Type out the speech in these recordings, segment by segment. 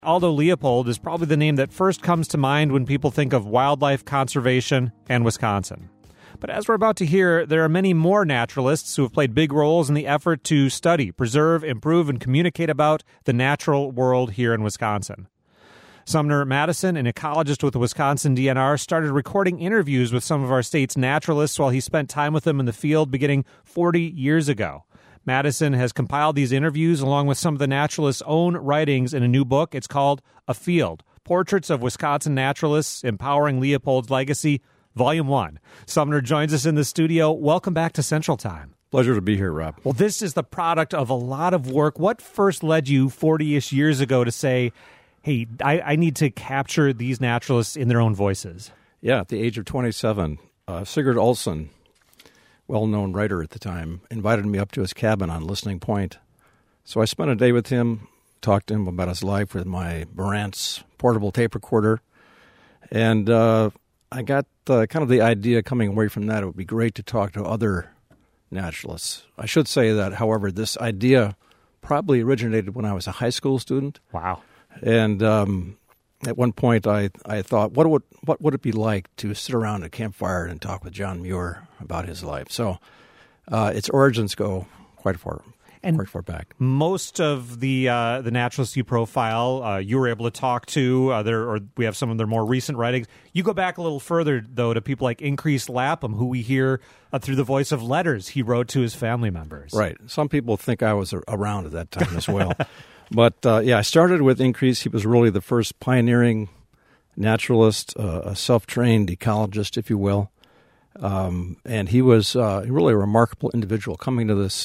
Aldo Leopold is probably the name that first comes to mind when people think of wildlife conservation and Wisconsin. But as we're about to hear, there are many more naturalists who have played big roles in the effort to study, preserve, improve, and communicate about the natural world here in Wisconsin. Sumner Madison, an ecologist with the Wisconsin DNR, started recording interviews with some of our state's naturalists while he spent time with them in the field beginning 40 years ago. Madison has compiled these interviews along with some of the naturalists' own writings in a new book. It's called Afield: Portraits of Wisconsin Naturalists Empowering Leopold's Legacy, Volume 1. Sumner joins us in the studio. Welcome back to Central Time. Pleasure to be here, Rob. Well, this is the product of a lot of work. What first led you 40-ish years ago to say, hey, I need to capture these naturalists in their own voices? Yeah, at the age of 27, Sigurd Olson, well-known writer at the time, invited me up to his cabin on Listening Point. So I spent a day with him, talked to him about his life with my Marantz portable tape recorder, and I got kind of the idea coming away from that it would be great to talk to other naturalists. I should say that, however, this idea probably originated when I was a high school student. Wow. And at one point, I thought, what would it be like to sit around a campfire and talk with John Muir about his life? So its origins go quite far back. Most of the naturalists you profile, you were able to talk to. We have some of their more recent writings. You go back a little further, though, to people like Increase Lapham, who we hear through the voice of letters he wrote to his family members. Right. Some people think I was around at that time as well. But, I started with Increase. He was really the first pioneering naturalist, a self-trained ecologist, if you will. And he was really a remarkable individual coming to this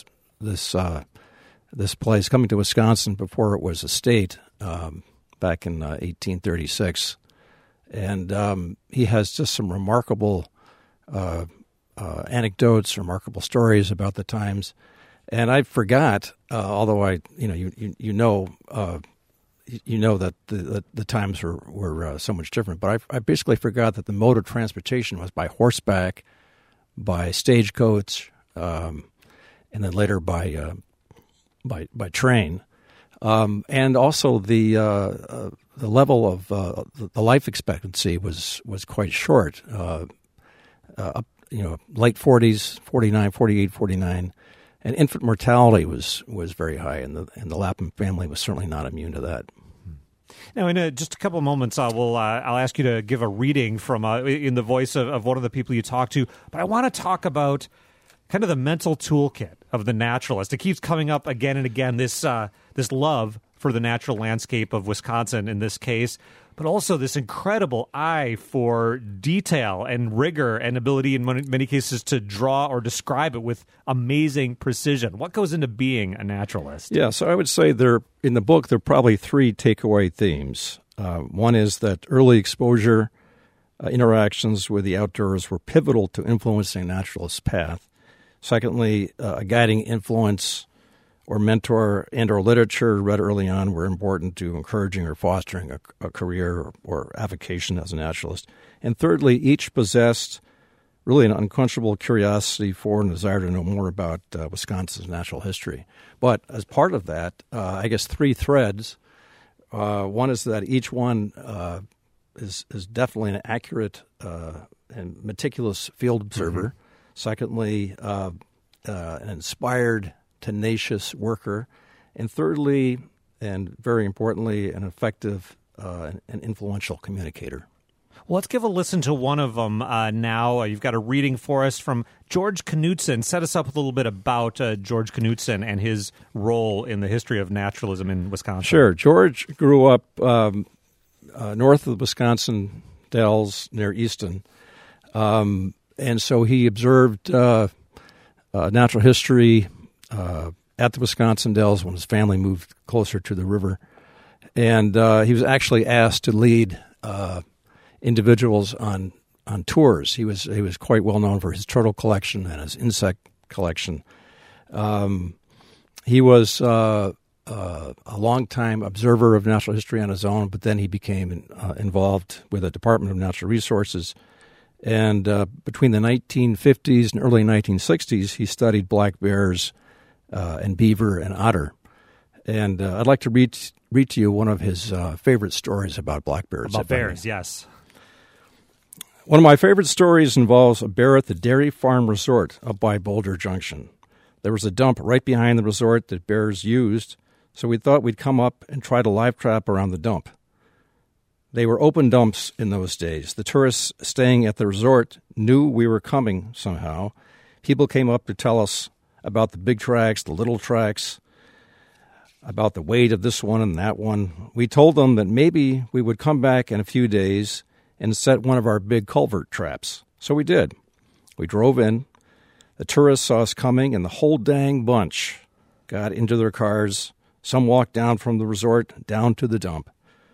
place, coming to Wisconsin before it was a state back in 1836. And he has just some remarkable anecdotes, remarkable stories about the times. And I forgot, although you know that the times were so much different. But I basically forgot that the mode of transportation was by horseback, by stagecoach, and then later by train, and also the level of the life expectancy was quite short. Late 40s, 49, 48, 49. And infant mortality was very high, and the Lapham family was certainly not immune to that. Now, in just a couple of moments, I'll ask you to give a reading from in the voice of one of the people you talked to. But I want to talk about kind of the mental toolkit of the naturalist. It keeps coming up again and again, this love for the natural landscape of Wisconsin in this case, but also this incredible eye for detail and rigor and ability in many cases to draw or describe it with amazing precision. What goes into being a naturalist? Yeah, so I would say in the book there are probably three takeaway themes. One is that early exposure, interactions with the outdoors were pivotal to influencing a naturalist's path. Secondly, a guiding influence or mentor and or literature read early on were important to encouraging or fostering a career or avocation as a naturalist. And thirdly, each possessed really an unquenchable curiosity for and desire to know more about Wisconsin's natural history. But as part of that, I guess three threads. One is that each one is definitely an accurate and meticulous field observer. Mm-hmm. Secondly, an inspired, tenacious worker. And thirdly, and very importantly, an effective and influential communicator. Well, let's give a listen to one of them now. You've got a reading for us from George Knudsen. Set us up a little bit about George Knudsen and his role in the history of naturalism in Wisconsin. Sure. George grew up north of the Wisconsin Dells near Easton. And so he observed natural history at the Wisconsin Dells when his family moved closer to the river. And he was actually asked to lead individuals on tours. He was quite well known for his turtle collection and his insect collection. He was a long-time observer of natural history on his own, but then he became involved with the Department of Natural Resources. And between the 1950s and early 1960s, he studied black bears and beaver and otter. And I'd like to read to you one of his favorite stories about black bears. About bears, yes. One of my favorite stories involves a bear at the Dairy Farm Resort up by Boulder Junction. There was a dump right behind the resort that bears used, so we thought we'd come up and try to live trap around the dump. They were open dumps in those days. The tourists staying at the resort knew we were coming somehow. People came up to tell us about the big tracks, the little tracks, about the weight of this one and that one. We told them that maybe we would come back in a few days and set one of our big culvert traps. So we did. We drove in. The tourists saw us coming, and the whole dang bunch got into their cars. Some walked down from the resort down to the dump.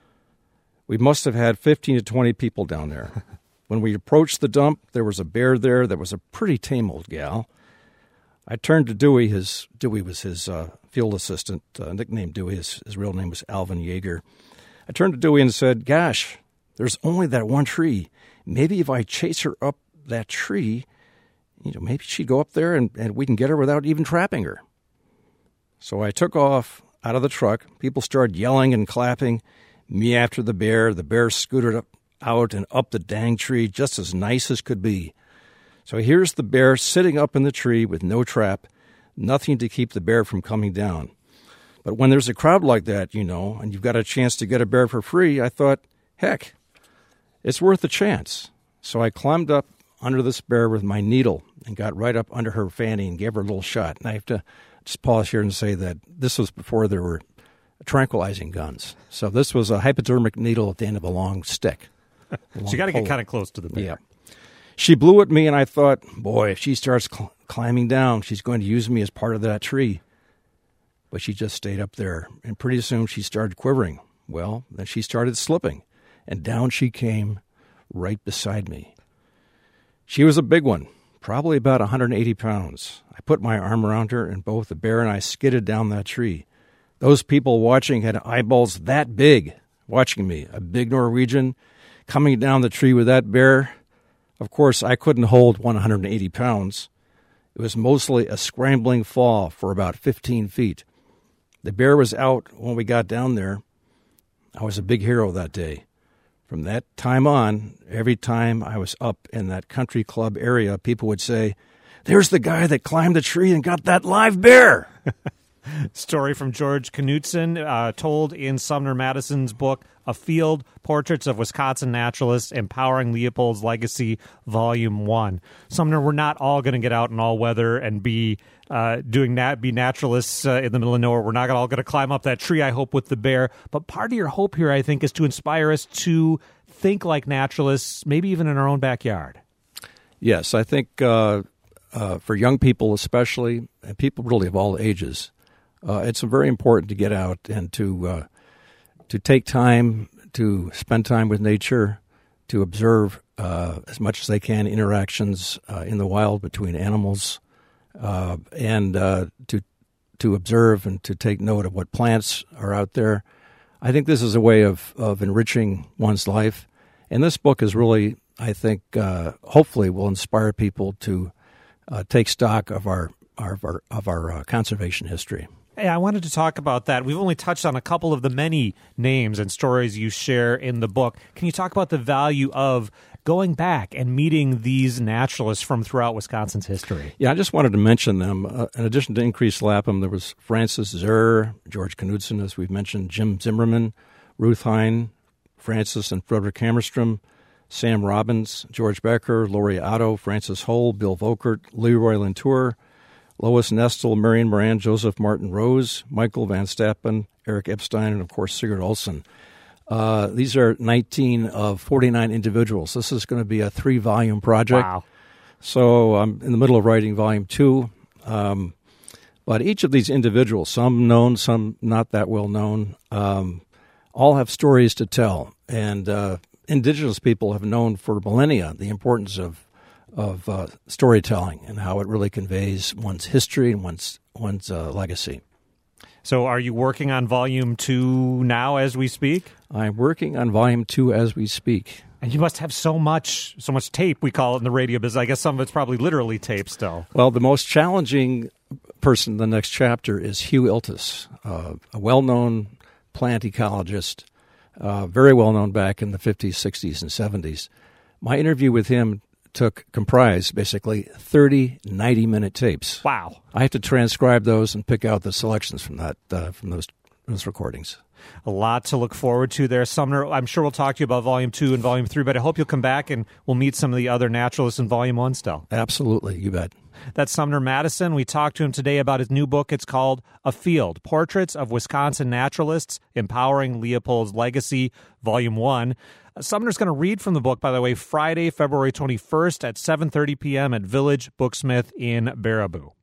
We must have had 15 to 20 people down there. When we approached the dump, there was a bear there that was a pretty tame old gal. I turned to Dewey. Dewey was his field assistant, nicknamed Dewey. His real name was Alvin Yeager. I turned to Dewey and said, "Gosh, there's only that one tree. Maybe if I chase her up that tree, maybe she'd go up there and we can get her without even trapping her." So I took off out of the truck. People started yelling and clapping. Me after the bear. The bear scooted out and up the dang tree just as nice as could be. So here's the bear sitting up in the tree with no trap, nothing to keep the bear from coming down. But when there's a crowd like that, and you've got a chance to get a bear for free, I thought, heck, it's worth a chance. So I climbed up under this bear with my needle and got right up under her fanny and gave her a little shot. And I have to just pause here and say that this was before there were tranquilizing guns. So this was a hypodermic needle at the end of a long stick. So you got to get kind of close to the bear. Yeah. She blew at me, and I thought, boy, if she starts climbing down, she's going to use me as part of that tree. But she just stayed up there, and pretty soon she started quivering. Well, then she started slipping, and down she came right beside me. She was a big one, probably about 180 pounds. I put my arm around her, and both the bear and I skidded down that tree. Those people watching had eyeballs that big watching me, a big Norwegian coming down the tree with that bear. Of course, I couldn't hold 180 pounds. It was mostly a scrambling fall for about 15 feet. The bear was out when we got down there. I was a big hero that day. From that time on, every time I was up in that country club area, people would say, "There's the guy that climbed the tree and got that live bear." Story from George Knutson, told in Sumner Madison's book, A Field, Portraits of Wisconsin Naturalists, Empowering Leopold's Legacy, Volume 1. Sumner, we're not all going to get out in all weather and be naturalists in the middle of nowhere. We're not all going to climb up that tree, I hope, with the bear. But part of your hope here, I think, is to inspire us to think like naturalists, maybe even in our own backyard. Yes, I think for young people especially, and people really of all ages, it's very important to get out and to take time to spend time with nature, to observe as much as they can interactions in the wild between animals, and to observe and to take note of what plants are out there. I think this is a way of enriching one's life, and this book is really, I think, hopefully will inspire people to take stock of our conservation history. Hey, I wanted to talk about that. We've only touched on a couple of the many names and stories you share in the book. Can you talk about the value of going back and meeting these naturalists from throughout Wisconsin's history? Yeah, I just wanted to mention them. In addition to Increase Lapham, there was Francis Zur, George Knutson, as we've mentioned, Jim Zimmerman, Ruth Hine, Francis and Frederick Hammerstrom, Sam Robbins, George Becker, Lori Otto, Francis Hull, Bill Volkert, Leroy Latour, Lois Nestle, Marion Moran, Joseph Martin Rose, Michael Van Stappen, Eric Epstein, and, of course, Sigurd Olson. These are 19 of 49 individuals. This is going to be a 3-volume project. Wow. So I'm in the middle of writing Volume 2. But each of these individuals, some known, some not that well known, all have stories to tell. And indigenous people have known for millennia the importance of storytelling and how it really conveys one's history and one's legacy. So are you working on Volume 2 now as we speak? I'm working on Volume 2 as we speak. And you must have so much tape, we call it in the radio business. I guess some of it's probably literally tape still. Well, the most challenging person in the next chapter is Hugh Iltis, a well-known plant ecologist, very well-known back in the 50s, 60s, and 70s. My interview with him comprised basically 30 90-minute tapes. Wow. I have to transcribe those and pick out the selections from those recordings. A lot to look forward to there, Sumner. I'm sure we'll talk to you about Volume 2 and Volume 3, but I hope you'll come back and we'll meet some of the other naturalists in Volume 1 still. Absolutely, you bet. That's Sumner Madison. We talked to him today about his new book. It's called Afield, Portraits of Wisconsin Naturalists, Empowering Leopold's Legacy, Volume 1. Sumner's going to read from the book, by the way, Friday, February 21st at 7:30 p.m. at Village Booksmith in Baraboo.